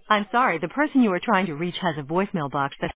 I'm sorry, the person you are trying to reach has a voicemail box that